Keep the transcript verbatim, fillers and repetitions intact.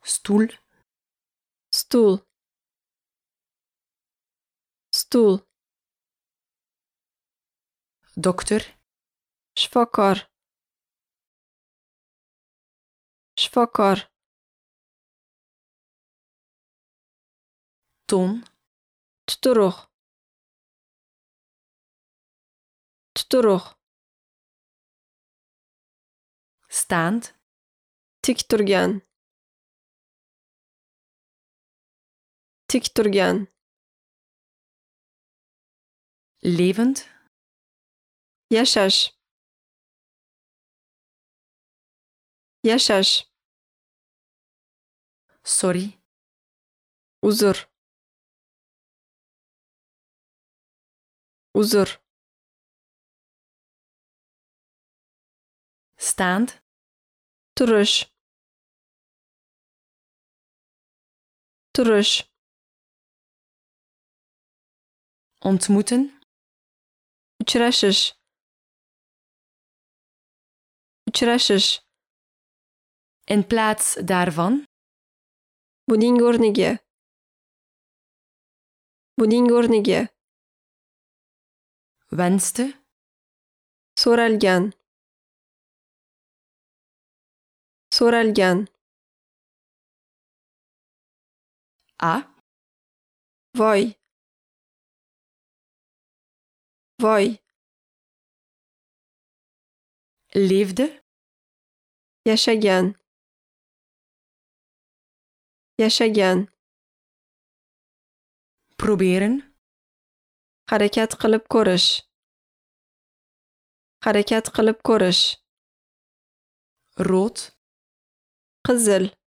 stoel, stoel, stoel, dokter, shifokor, shifokor, toon, tuturug, tuturug, staand, tik turgan, tik turgan, levend, yashash, yashash, sorry, uzr, uzr, staand, turish, turish, ontmoeten, uchrashish, uchrashish, in plaats daarvan, buning o'rniga, buning o'rniga, wenste, so'ralgan, so'ralgan, a, voy, voy, leefde, yashagan, yashagan, proberen, harakat qilib ko'rish, harakat qilib ko'rish, rood, qizil,